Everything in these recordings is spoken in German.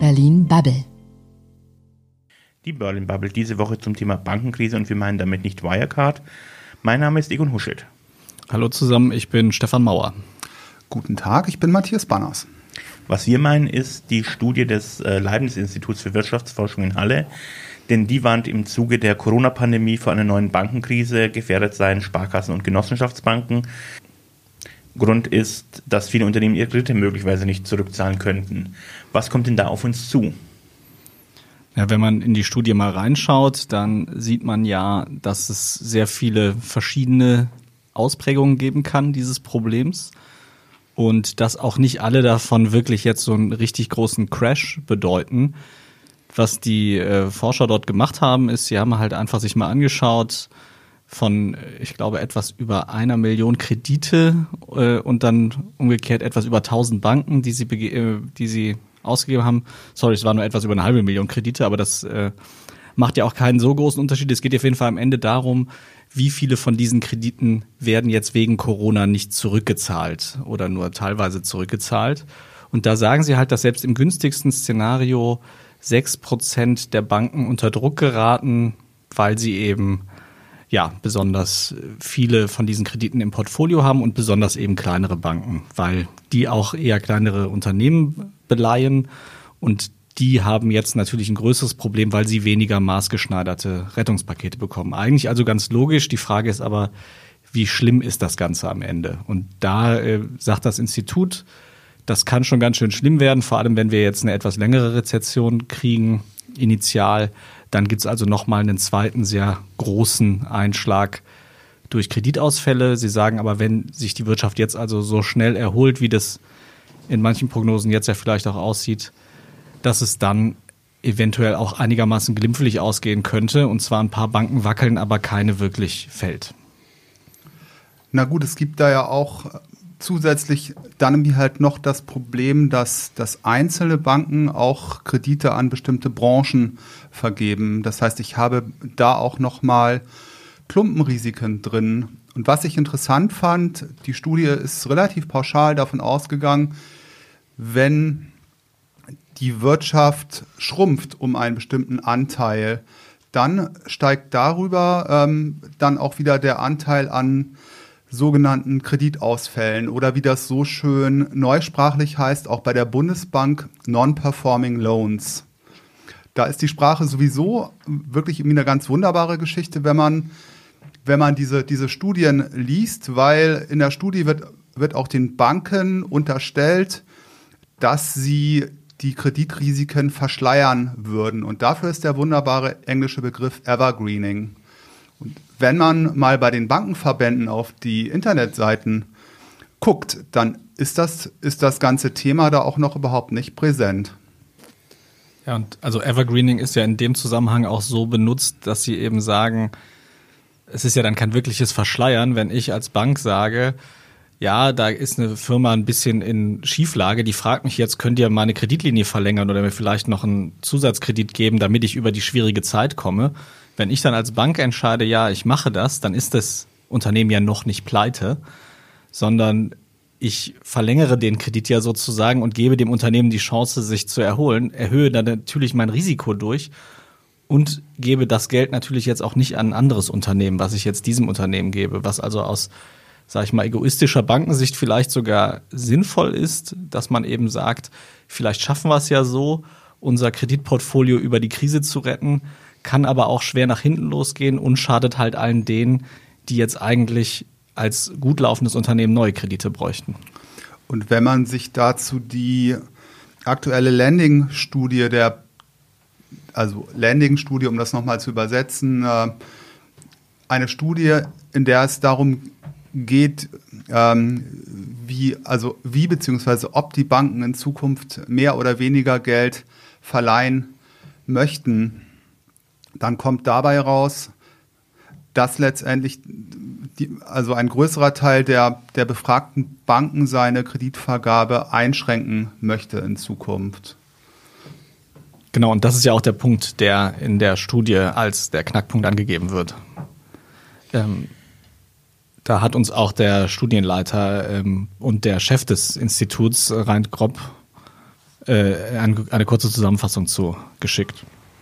Berlin Bubble. Die Berlin Bubble diese Woche zum Thema Bankenkrise und wir meinen damit nicht Wirecard. Mein Name ist Egon Huschelt. Hallo zusammen, ich bin Stefan Mauer. Guten Tag, ich bin Matthias Banners. Was wir meinen, ist die Studie des Leibniz-Instituts für Wirtschaftsforschung in Halle, denn die warnt im Zuge der Corona-Pandemie vor einer neuen Bankenkrise, gefährdet seien Sparkassen und Genossenschaftsbanken. Grund ist, dass viele Unternehmen ihre Kredite möglicherweise nicht zurückzahlen könnten. Was kommt denn da auf uns zu? Ja, wenn man in die Studie mal reinschaut, dann sieht man ja, dass es sehr viele verschiedene Ausprägungen geben kann dieses Problems und dass auch nicht alle davon wirklich jetzt so einen richtig großen Crash bedeuten. Was die Forscher dort gemacht haben, ist, sie haben halt einfach sich mal angeschaut von, ich glaube, etwas über 1 Million Kredite und dann umgekehrt etwas über 1000 Banken, die sie ausgegeben haben. Sorry, es waren nur etwas über 1,5 Million Kredite, aber das macht ja auch keinen so großen Unterschied. Es geht auf jeden Fall am Ende darum, wie viele von diesen Krediten werden jetzt wegen Corona nicht zurückgezahlt oder nur teilweise zurückgezahlt. Und da sagen sie halt, dass selbst im günstigsten Szenario 6% der Banken unter Druck geraten, weil sie eben besonders viele von diesen Krediten im Portfolio haben und besonders eben kleinere Banken, weil die auch eher kleinere Unternehmen beleihen und die haben jetzt natürlich ein größeres Problem, weil sie weniger maßgeschneiderte Rettungspakete bekommen. Eigentlich also ganz logisch, die Frage ist aber, wie schlimm ist das Ganze am Ende? Und da sagt das Institut, das kann schon ganz schön schlimm werden, vor allem wenn wir jetzt eine etwas längere Rezession kriegen, initial. Dann gibt es also nochmal einen zweiten sehr großen Einschlag durch Kreditausfälle. Sie sagen aber, wenn sich die Wirtschaft jetzt also so schnell erholt, wie das in manchen Prognosen jetzt ja vielleicht auch aussieht, dass es dann eventuell auch einigermaßen glimpflich ausgehen könnte. Und zwar ein paar Banken wackeln, aber keine wirklich fällt. Na gut, es gibt da ja auch zusätzlich dann irgendwie halt noch das Problem, dass einzelne Banken auch Kredite an bestimmte Branchen vergeben. Das heißt, ich habe da auch nochmal Klumpenrisiken drin. Und was ich interessant fand, die Studie ist relativ pauschal davon ausgegangen, wenn die Wirtschaft schrumpft um einen bestimmten Anteil, dann steigt darüber dann auch wieder der Anteil an sogenannten Kreditausfällen oder wie das so schön neusprachlich heißt, auch bei der Bundesbank Non-Performing Loans. Da ist die Sprache sowieso wirklich irgendwie eine ganz wunderbare Geschichte, wenn man diese Studien liest, weil in der Studie wird auch den Banken unterstellt, dass sie die Kreditrisiken verschleiern würden. Und dafür ist der wunderbare englische Begriff Evergreening. Und wenn man mal bei den Bankenverbänden auf die Internetseiten guckt, dann ist das ganze Thema da auch noch überhaupt nicht präsent. Ja, und also Evergreening ist ja in dem Zusammenhang auch so benutzt, dass sie eben sagen, es ist ja dann kein wirkliches Verschleiern, wenn ich als Bank sage, ja, da ist eine Firma ein bisschen in Schieflage, die fragt mich jetzt, könnt ihr meine Kreditlinie verlängern oder mir vielleicht noch einen Zusatzkredit geben, damit ich über die schwierige Zeit komme. Wenn ich dann als Bank entscheide, ja, ich mache das, dann ist das Unternehmen ja noch nicht pleite, sondern ich verlängere den Kredit ja sozusagen und gebe dem Unternehmen die Chance, sich zu erholen, erhöhe dann natürlich mein Risiko durch und gebe das Geld natürlich jetzt auch nicht an ein anderes Unternehmen, was ich jetzt diesem Unternehmen gebe, was also aus, sag ich mal, egoistischer Bankensicht vielleicht sogar sinnvoll ist, dass man eben sagt, vielleicht schaffen wir es ja so, unser Kreditportfolio über die Krise zu retten, kann aber auch schwer nach hinten losgehen und schadet halt allen denen, die jetzt eigentlich als gut laufendes Unternehmen neue Kredite bräuchten. Und wenn man sich dazu die aktuelle Lending-Studie, Lending-Studie, um das nochmal zu übersetzen, eine Studie, in der es darum geht, wie beziehungsweise ob die Banken in Zukunft mehr oder weniger Geld verleihen möchten, dann kommt dabei raus, dass letztendlich ein größerer Teil der befragten Banken seine Kreditvergabe einschränken möchte in Zukunft. Genau, und das ist ja auch der Punkt, der in der Studie als der Knackpunkt angegeben wird. Da hat uns auch der Studienleiter und der Chef des Instituts, Rein Grob, eine kurze Zusammenfassung zu geschickt.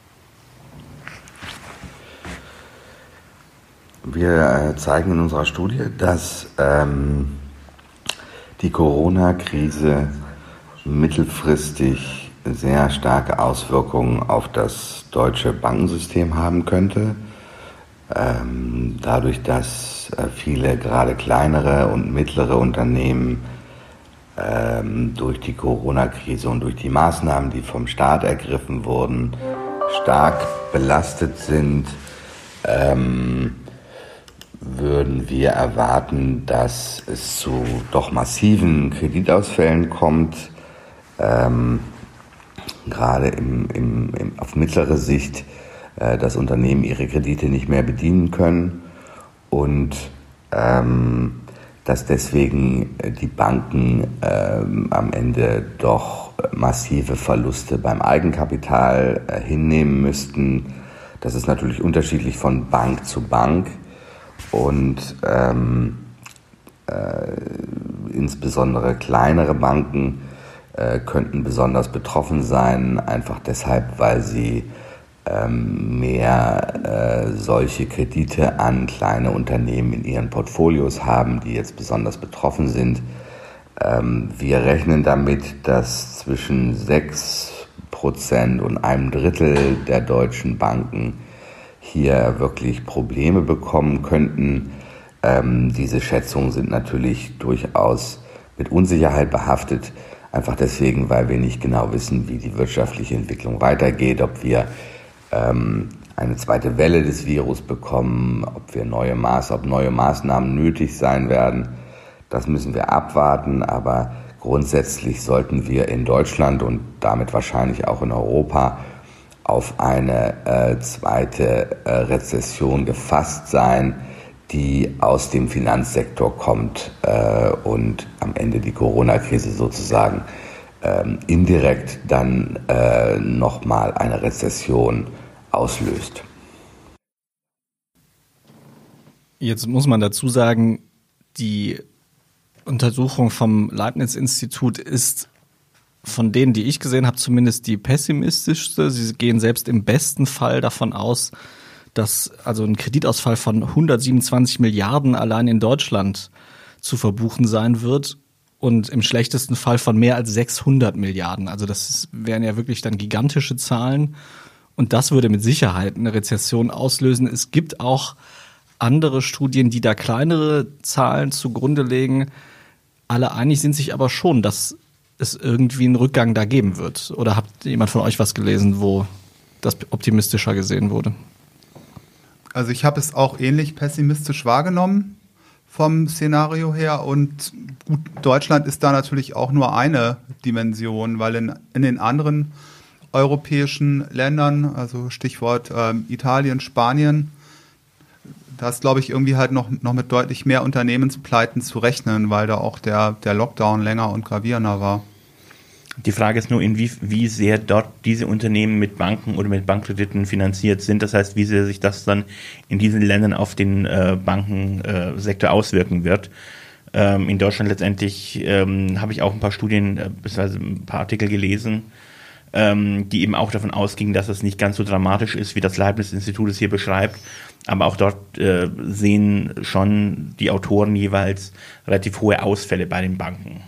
Wir zeigen in unserer Studie, dass die Corona-Krise mittelfristig sehr starke Auswirkungen auf das deutsche Bankensystem haben könnte. Dadurch, dass viele gerade kleinere und mittlere Unternehmen durch die Corona-Krise und durch die Maßnahmen, die vom Staat ergriffen wurden, stark belastet sind, würden wir erwarten, dass es zu doch massiven Kreditausfällen kommt, gerade auf mittlere Sicht, dass Unternehmen ihre Kredite nicht mehr bedienen können und dass deswegen die Banken am Ende doch massive Verluste beim Eigenkapital hinnehmen müssten. Das ist natürlich unterschiedlich von Bank zu Bank und insbesondere kleinere Banken könnten besonders betroffen sein, einfach deshalb, weil sie mehr solche Kredite an kleine Unternehmen in ihren Portfolios haben, die jetzt besonders betroffen sind. Wir rechnen damit, dass zwischen 6% und einem Drittel der deutschen Banken hier wirklich Probleme bekommen könnten. Diese Schätzungen sind natürlich durchaus mit Unsicherheit behaftet, einfach deswegen, weil wir nicht genau wissen, wie die wirtschaftliche Entwicklung weitergeht, ob wir eine zweite Welle des Virus bekommen, ob neue Maßnahmen nötig sein werden. Das müssen wir abwarten, aber grundsätzlich sollten wir in Deutschland und damit wahrscheinlich auch in Europa auf eine zweite Rezession gefasst sein, die aus dem Finanzsektor kommt und am Ende die Corona-Krise sozusagen indirekt dann nochmal eine Rezession auslöst. Jetzt muss man dazu sagen, die Untersuchung vom Leibniz-Institut ist von denen, die ich gesehen habe, zumindest die pessimistischste. Sie gehen selbst im besten Fall davon aus, dass also ein Kreditausfall von 127 Milliarden allein in Deutschland zu verbuchen sein wird und im schlechtesten Fall von mehr als 600 Milliarden. Also wären ja wirklich dann gigantische Zahlen und das würde mit Sicherheit eine Rezession auslösen. Es gibt auch andere Studien, die da kleinere Zahlen zugrunde legen. Alle einig sind sich aber schon, dass es irgendwie einen Rückgang da geben wird. Oder habt jemand von euch was gelesen, wo das optimistischer gesehen wurde? Also ich habe es auch ähnlich pessimistisch wahrgenommen vom Szenario her und gut, Deutschland ist da natürlich auch nur eine Dimension, weil in den anderen europäischen Ländern, also Stichwort Italien, Spanien, da ist, glaube ich, irgendwie halt noch mit deutlich mehr Unternehmenspleiten zu rechnen, weil da auch der Lockdown länger und gravierender war. Die Frage ist nur, wie sehr dort diese Unternehmen mit Banken oder mit Bankkrediten finanziert sind. Das heißt, wie sehr sich das dann in diesen Ländern auf den Bankensektor auswirken wird. In Deutschland letztendlich habe ich auch ein paar Studien bzw. ein paar Artikel gelesen, die eben auch davon ausgingen, dass es nicht ganz so dramatisch ist, wie das Leibniz-Institut es hier beschreibt. Aber auch dort sehen schon die Autoren jeweils relativ hohe Ausfälle bei den Banken.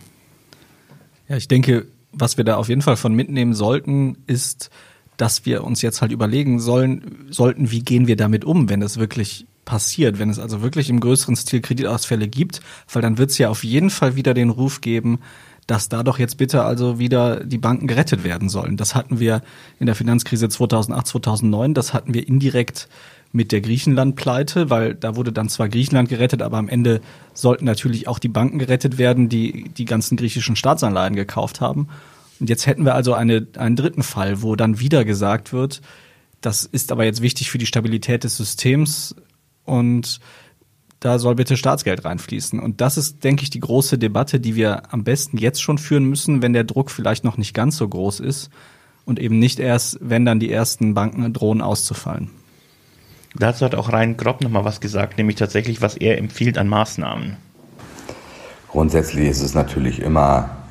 Ja, ich denke, was wir da auf jeden Fall von mitnehmen sollten, ist, dass wir uns jetzt halt überlegen sollten, wie gehen wir damit um, wenn es wirklich passiert, wenn es also wirklich im größeren Stil Kreditausfälle gibt, weil dann wird es ja auf jeden Fall wieder den Ruf geben, dass da doch jetzt bitte also wieder die Banken gerettet werden sollen. Das hatten wir in der Finanzkrise 2008, 2009, das hatten wir indirekt mit der Griechenland-Pleite, weil da wurde dann zwar Griechenland gerettet, aber am Ende sollten natürlich auch die Banken gerettet werden, die die ganzen griechischen Staatsanleihen gekauft haben. Und jetzt hätten wir also einen dritten Fall, wo dann wieder gesagt wird, das ist aber jetzt wichtig für die Stabilität des Systems und da soll bitte Staatsgeld reinfließen. Und das ist, denke ich, die große Debatte, die wir am besten jetzt schon führen müssen, wenn der Druck vielleicht noch nicht ganz so groß ist und eben nicht erst, wenn dann die ersten Banken drohen auszufallen. Dazu hat auch Ryan Grob nochmal was gesagt, nämlich tatsächlich, was er empfiehlt an Maßnahmen. Grundsätzlich ist es natürlich immer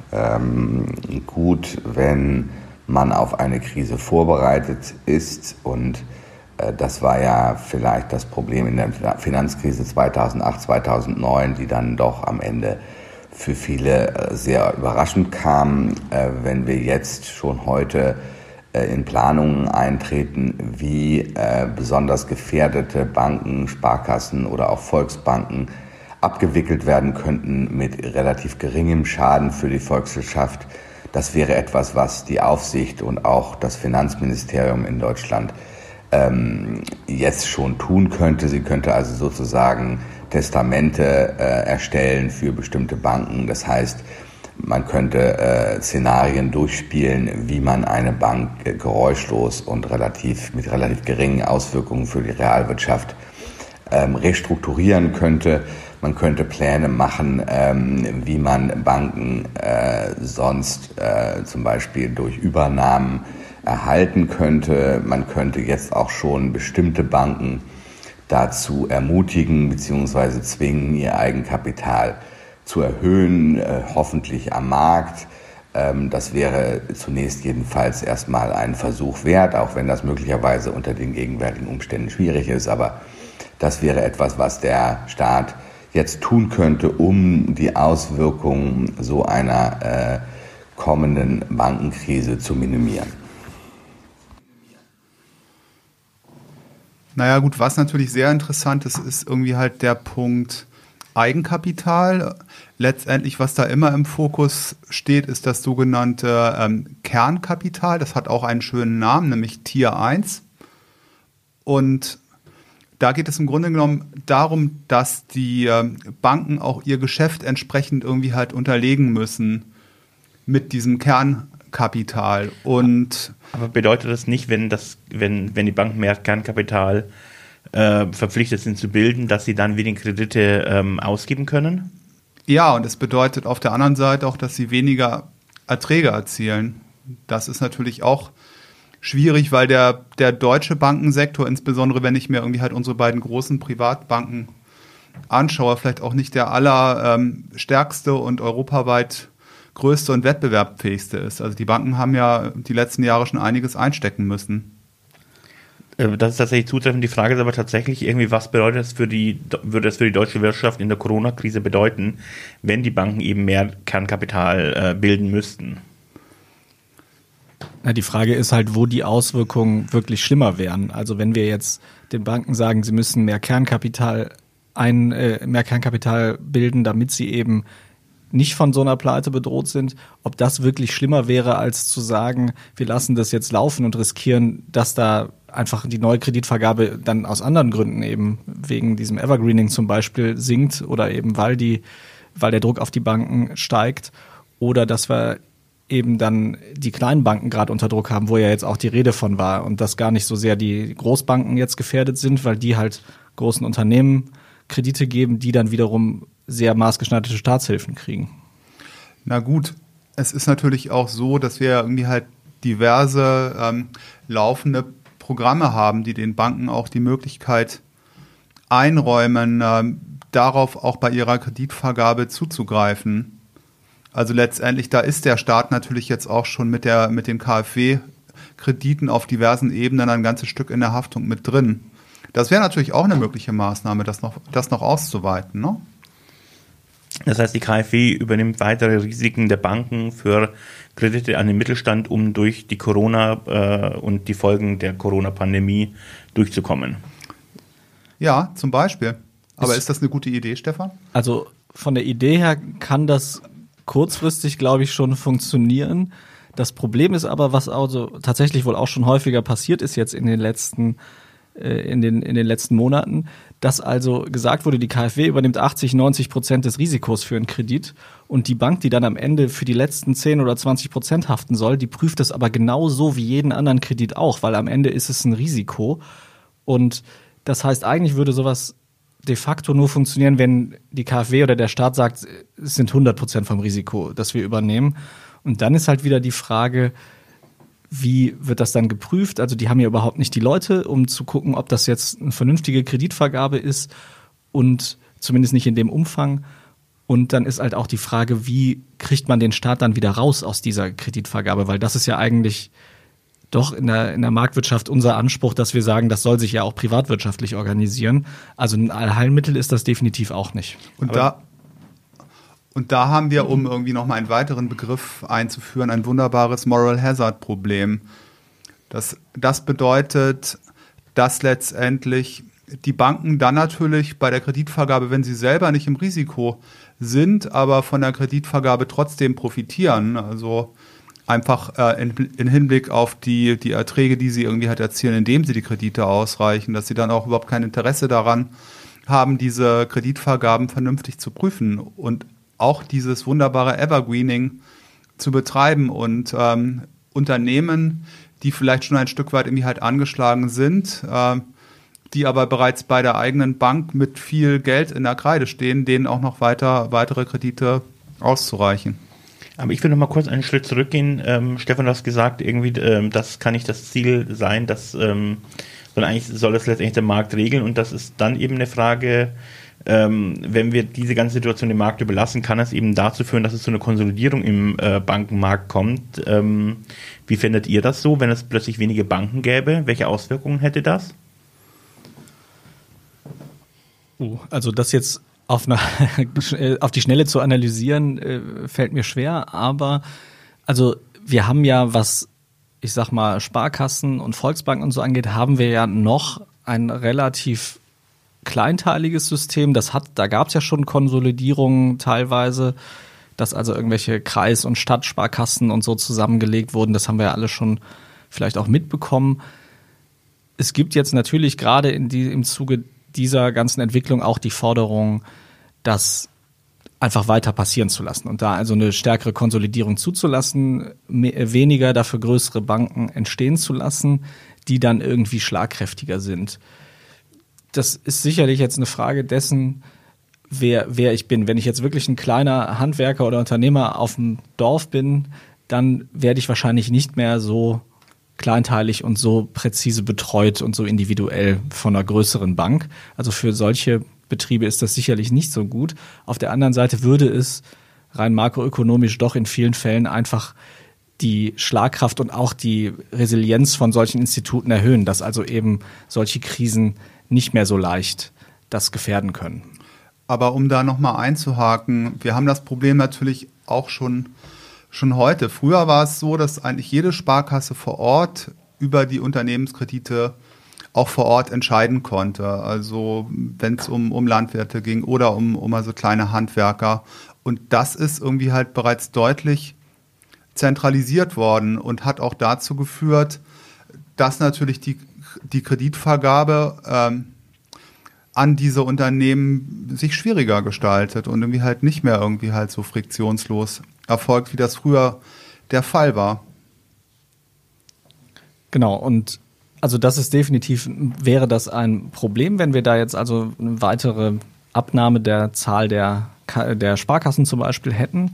gut, wenn man auf eine Krise vorbereitet ist. Und das war ja vielleicht das Problem in der Finanzkrise 2008, 2009, die dann doch am Ende für viele sehr überraschend kam. Wenn wir jetzt schon heute in Planungen eintreten, wie besonders gefährdete Banken, Sparkassen oder auch Volksbanken abgewickelt werden könnten mit relativ geringem Schaden für die Volkswirtschaft. Das wäre etwas, was die Aufsicht und auch das Finanzministerium in Deutschland jetzt schon tun könnte. Sie könnte also sozusagen Testamente erstellen für bestimmte Banken. Das heißt, man könnte Szenarien durchspielen, wie man eine Bank geräuschlos und mit relativ geringen Auswirkungen für die Realwirtschaft restrukturieren könnte. Man könnte Pläne machen, wie man Banken sonst zum Beispiel durch Übernahmen erhalten könnte. Man könnte jetzt auch schon bestimmte Banken dazu ermutigen bzw. zwingen, ihr Eigenkapital zu erhöhen, hoffentlich am Markt. Das wäre zunächst jedenfalls erstmal ein Versuch wert, auch wenn das möglicherweise unter den gegenwärtigen Umständen schwierig ist. Aber das wäre etwas, was der Staat jetzt tun könnte, um die Auswirkungen so einer kommenden Bankenkrise zu minimieren. Naja gut, was natürlich sehr interessant ist, ist irgendwie halt der Punkt Eigenkapital. Letztendlich, was da immer im Fokus steht, ist das sogenannte Kernkapital. Das hat auch einen schönen Namen, nämlich Tier 1. Und da geht es im Grunde genommen darum, dass die Banken auch ihr Geschäft entsprechend irgendwie halt unterlegen müssen mit diesem Kernkapital. Aber bedeutet das nicht, wenn die Banken mehr Kernkapital verpflichtet sind zu bilden, dass sie dann weniger Kredite ausgeben können? Ja, und es bedeutet auf der anderen Seite auch, dass sie weniger Erträge erzielen. Das ist natürlich auch schwierig, weil der deutsche Bankensektor, insbesondere wenn ich mir irgendwie halt unsere beiden großen Privatbanken anschaue, vielleicht auch nicht der allerstärkste und europaweit größte und wettbewerbsfähigste ist. Also die Banken haben ja die letzten Jahre schon einiges einstecken müssen. Das ist tatsächlich zutreffend. Die Frage ist aber tatsächlich irgendwie, was würde das für die deutsche Wirtschaft in der Corona-Krise bedeuten, wenn die Banken eben mehr Kernkapital bilden müssten? Na, die Frage ist halt, wo die Auswirkungen wirklich schlimmer wären. Also wenn wir jetzt den Banken sagen, sie müssen mehr Kernkapital bilden, damit sie eben nicht von so einer Pleite bedroht sind, ob das wirklich schlimmer wäre, als zu sagen, wir lassen das jetzt laufen und riskieren, dass da einfach die neue Kreditvergabe dann aus anderen Gründen eben wegen diesem Evergreening zum Beispiel sinkt oder eben weil der Druck auf die Banken steigt oder dass wir eben dann die kleinen Banken gerade unter Druck haben, wo ja jetzt auch die Rede von war und dass gar nicht so sehr die Großbanken jetzt gefährdet sind, weil die halt großen Unternehmen Kredite geben, die dann wiederum sehr maßgeschneiderte Staatshilfen kriegen. Na gut, es ist natürlich auch so, dass wir irgendwie halt diverse laufende Programme haben, die den Banken auch die Möglichkeit einräumen, darauf auch bei ihrer Kreditvergabe zuzugreifen. Also letztendlich, da ist der Staat natürlich jetzt auch schon mit den KfW-Krediten auf diversen Ebenen ein ganzes Stück in der Haftung mit drin. Das wäre natürlich auch eine mögliche Maßnahme, das noch auszuweiten, ne? Das heißt, die KfW übernimmt weitere Risiken der Banken für Kredite an den Mittelstand, um durch die Corona und die Folgen der Corona-Pandemie durchzukommen. Ja, zum Beispiel. Aber ist das eine gute Idee, Stefan? Also von der Idee her kann das kurzfristig, glaube ich, schon funktionieren. Das Problem ist aber, was also tatsächlich wohl auch schon häufiger passiert ist jetzt in den letzten Monaten, dass also gesagt wurde, die KfW übernimmt 80-90% des Risikos für einen Kredit und die Bank, die dann am Ende für die letzten 10 oder 20% haften soll, die prüft das aber genauso wie jeden anderen Kredit auch, weil am Ende ist es ein Risiko. Und das heißt, eigentlich würde sowas de facto nur funktionieren, wenn die KfW oder der Staat sagt, es sind 100% vom Risiko, das wir übernehmen. Und dann ist halt wieder die Frage, wie wird das dann geprüft? Also die haben ja überhaupt nicht die Leute, um zu gucken, ob das jetzt eine vernünftige Kreditvergabe ist und zumindest nicht in dem Umfang. Und dann ist halt auch die Frage, wie kriegt man den Staat dann wieder raus aus dieser Kreditvergabe? Weil das ist ja eigentlich doch in der Marktwirtschaft unser Anspruch, dass wir sagen, das soll sich ja auch privatwirtschaftlich organisieren. Also ein Allheilmittel ist das definitiv auch nicht. Und da haben wir, um irgendwie nochmal einen weiteren Begriff einzuführen, ein wunderbares Moral Hazard Problem. Das bedeutet, dass letztendlich die Banken dann natürlich bei der Kreditvergabe, wenn sie selber nicht im Risiko sind, aber von der Kreditvergabe trotzdem profitieren, also einfach in Hinblick auf die Erträge, die sie irgendwie halt erzielen, indem sie die Kredite ausreichen, dass sie dann auch überhaupt kein Interesse daran haben, diese Kreditvergaben vernünftig zu prüfen und auch dieses wunderbare Evergreening zu betreiben und Unternehmen, die vielleicht schon ein Stück weit irgendwie halt angeschlagen sind, die aber bereits bei der eigenen Bank mit viel Geld in der Kreide stehen, denen auch noch weitere Kredite auszureichen. Aber ich will noch mal kurz einen Schritt zurückgehen. Stefan, du hast gesagt, irgendwie, das kann nicht das Ziel sein, sondern eigentlich soll es letztendlich der Markt regeln und das ist dann eben eine Frage, wenn wir diese ganze Situation dem Markt überlassen, kann es eben dazu führen, dass es zu einer Konsolidierung im Bankenmarkt kommt. Wie findet ihr das so, wenn es plötzlich wenige Banken gäbe? Welche Auswirkungen hätte das? Also das jetzt auf die Schnelle zu analysieren, fällt mir schwer, aber also wir haben ja, was ich sag mal Sparkassen und Volksbanken und so angeht, haben wir ja noch ein relativ kleinteiliges System. Da gab es ja schon Konsolidierungen teilweise, dass also irgendwelche Kreis- und Stadtsparkassen und so zusammengelegt wurden. Das haben wir ja alle schon vielleicht auch mitbekommen. Es gibt jetzt natürlich gerade im Zuge dieser ganzen Entwicklung auch die Forderung, das einfach weiter passieren zu lassen und da also eine stärkere Konsolidierung zuzulassen, weniger dafür größere Banken entstehen zu lassen, die dann irgendwie schlagkräftiger sind. Das ist sicherlich jetzt eine Frage dessen, wer ich bin. Wenn ich jetzt wirklich ein kleiner Handwerker oder Unternehmer auf dem Dorf bin, dann werde ich wahrscheinlich nicht mehr so kleinteilig und so präzise betreut und so individuell von einer größeren Bank. Also für solche Betriebe ist das sicherlich nicht so gut. Auf der anderen Seite würde es rein makroökonomisch doch in vielen Fällen einfach die Schlagkraft und auch die Resilienz von solchen Instituten erhöhen, dass also eben solche Krisen nicht mehr so leicht das gefährden können. Aber um da nochmal einzuhaken, wir haben das Problem natürlich auch schon heute. Früher war es so, dass eigentlich jede Sparkasse vor Ort über die Unternehmenskredite auch vor Ort entscheiden konnte. Also wenn es um Landwirte ging oder um also kleine Handwerker. Und das ist irgendwie halt bereits deutlich zentralisiert worden und hat auch dazu geführt, dass natürlich die Kreditvergabe an diese Unternehmen sich schwieriger gestaltet und irgendwie halt nicht mehr irgendwie halt so friktionslos erfolgt, wie das früher der Fall war. Genau, und also das ist definitiv, wäre das ein Problem, wenn wir da jetzt also eine weitere Abnahme der Zahl der Sparkassen zum Beispiel hätten.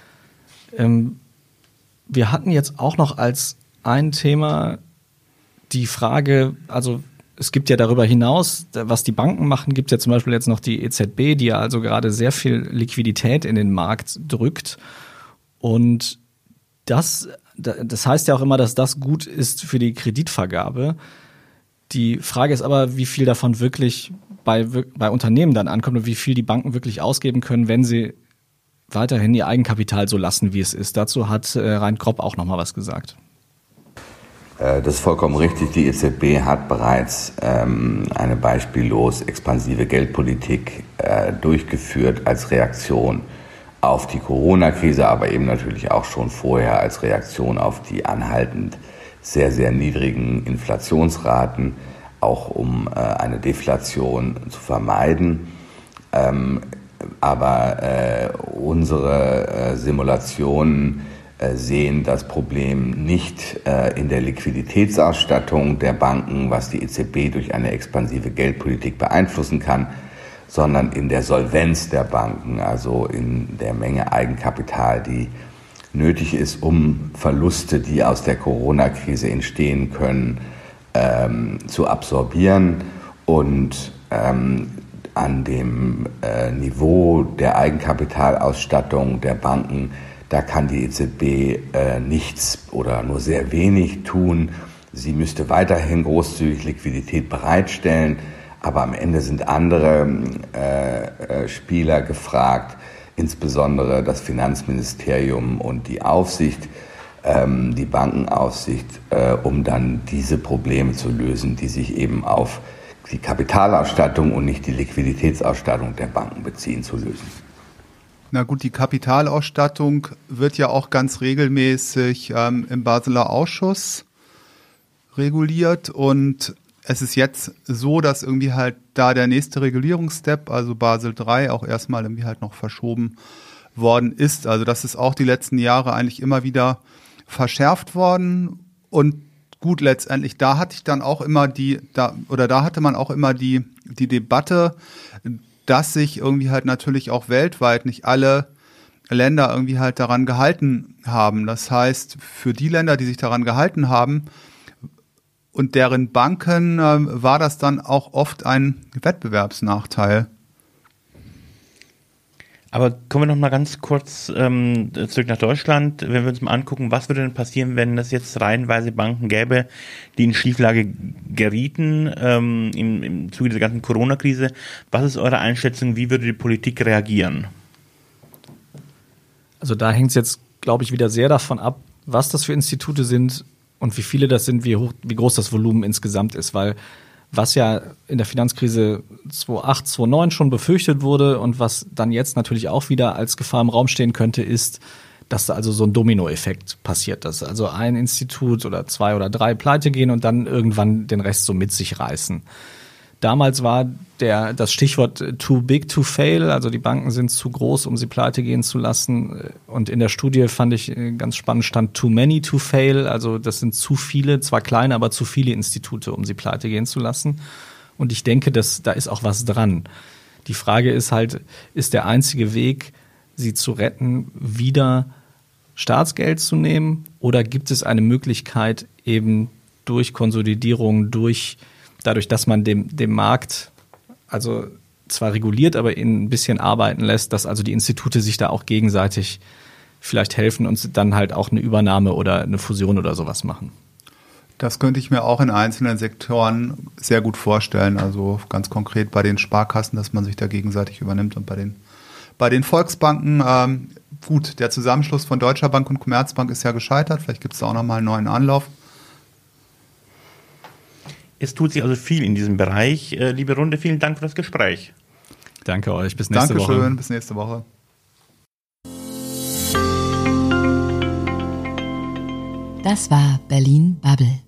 Wir hatten jetzt auch noch als ein Thema die Frage, also es gibt ja darüber hinaus, was die Banken machen, gibt es ja zum Beispiel jetzt noch die EZB, die ja also gerade sehr viel Liquidität in den Markt drückt. Und das heißt ja auch immer, dass das gut ist für die Kreditvergabe. Die Frage ist aber, wie viel davon wirklich bei Unternehmen dann ankommt und wie viel die Banken wirklich ausgeben können, wenn sie weiterhin ihr Eigenkapital so lassen, wie es ist. Dazu hat Rein Kropp auch noch mal was gesagt. Das ist vollkommen richtig. Die EZB hat bereits eine beispiellos expansive Geldpolitik durchgeführt als Reaktion auf die Corona-Krise, aber eben natürlich auch schon vorher als Reaktion auf die anhaltend sehr, sehr niedrigen Inflationsraten, auch um eine Deflation zu vermeiden. Aber unsere Simulationen sehen das Problem nicht in der Liquiditätsausstattung der Banken, was die EZB durch eine expansive Geldpolitik beeinflussen kann, sondern in der Solvenz der Banken, also in der Menge Eigenkapital, die nötig ist, um Verluste, die aus der Corona-Krise entstehen können, zu absorbieren. Und an dem Niveau der Eigenkapitalausstattung der Banken, da kann die EZB nichts oder nur sehr wenig tun. Sie müsste weiterhin großzügig Liquidität bereitstellen, aber am Ende sind andere Spieler gefragt, insbesondere das Finanzministerium und die Aufsicht, die Bankenaufsicht, um dann diese Probleme zu lösen, die sich eben auf die Kapitalausstattung und nicht die Liquiditätsausstattung der Banken beziehen, zu lösen. Na gut, die Kapitalausstattung wird ja auch ganz regelmäßig im Baseler Ausschuss reguliert und es ist jetzt so, dass irgendwie halt da der nächste Regulierungsstep, also Basel III, auch erstmal irgendwie halt noch verschoben worden ist. Also das ist auch die letzten Jahre eigentlich immer wieder verschärft worden und gut, letztendlich, da hatte man auch immer die Debatte, dass sich irgendwie halt natürlich auch weltweit nicht alle Länder irgendwie halt daran gehalten haben. Das heißt, für die Länder, die sich daran gehalten haben und deren Banken, war das dann auch oft ein Wettbewerbsnachteil. Aber kommen wir noch mal ganz kurz zurück nach Deutschland. Wenn wir uns mal angucken, was würde denn passieren, wenn es jetzt reihenweise Banken gäbe, die in Schieflage gerieten im Zuge der ganzen Corona-Krise? Was ist eure Einschätzung? Wie würde die Politik reagieren? Also da hängt es jetzt, glaube ich, wieder sehr davon ab, was das für Institute sind und wie viele das sind, wie groß das Volumen insgesamt ist, weil was ja in der Finanzkrise 2008, 2009 schon befürchtet wurde und was dann jetzt natürlich auch wieder als Gefahr im Raum stehen könnte, ist, dass da also so ein Dominoeffekt passiert, dass also ein Institut oder 2 oder 3 pleite gehen und dann irgendwann den Rest so mit sich reißen. Damals war das Stichwort too big to fail, also die Banken sind zu groß, um sie pleite gehen zu lassen. Und in der Studie fand ich ganz spannend, stand too many to fail, also das sind zu viele, zwar kleine, aber zu viele Institute, um sie pleite gehen zu lassen. Und ich denke, da ist auch was dran. Die Frage ist halt, ist der einzige Weg, sie zu retten, wieder Staatsgeld zu nehmen? Oder gibt es eine Möglichkeit, eben durch Konsolidierung, dadurch, dass man dem Markt also zwar reguliert, aber ihn ein bisschen arbeiten lässt, dass also die Institute sich da auch gegenseitig vielleicht helfen und dann halt auch eine Übernahme oder eine Fusion oder sowas machen? Das könnte ich mir auch in einzelnen Sektoren sehr gut vorstellen. Also ganz konkret bei den Sparkassen, dass man sich da gegenseitig übernimmt und bei den Volksbanken. Gut, der Zusammenschluss von Deutscher Bank und Commerzbank ist ja gescheitert. Vielleicht gibt es da auch nochmal einen neuen Anlauf. Es tut sich also viel in diesem Bereich. Liebe Runde, vielen Dank für das Gespräch. Danke euch, bis nächste Woche. Dankeschön, bis nächste Woche. Das war Berlin Bubble.